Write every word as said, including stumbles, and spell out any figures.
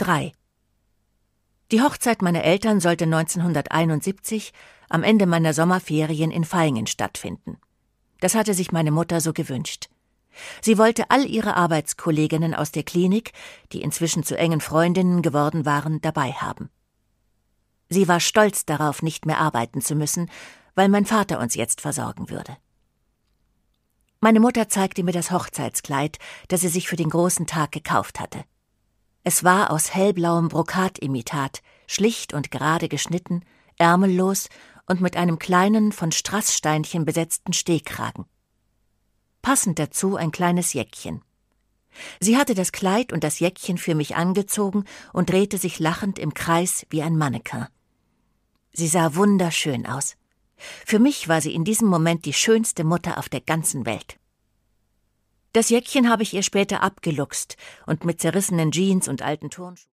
drei. Die Hochzeit meiner Eltern sollte neunzehnhunderteinundsiebzig am Ende meiner Sommerferien in Vaihingen stattfinden. Das hatte sich meine Mutter so gewünscht. Sie wollte all ihre Arbeitskolleginnen aus der Klinik, die inzwischen zu engen Freundinnen geworden waren, dabei haben. Sie war stolz darauf, nicht mehr arbeiten zu müssen, weil mein Vater uns jetzt versorgen würde. Meine Mutter zeigte mir das Hochzeitskleid, das sie sich für den großen Tag gekauft hatte. Es war aus hellblauem Brokatimitat, schlicht und gerade geschnitten, ärmellos und mit einem kleinen, von Strasssteinchen besetzten Stehkragen. Passend dazu ein kleines Jäckchen. Sie hatte das Kleid und das Jäckchen für mich angezogen und drehte sich lachend im Kreis wie ein Mannequin. Sie sah wunderschön aus. Für mich war sie in diesem Moment die schönste Mutter auf der ganzen Welt. Das Jäckchen habe ich ihr später abgeluchst und mit zerrissenen Jeans und alten Turnschuhen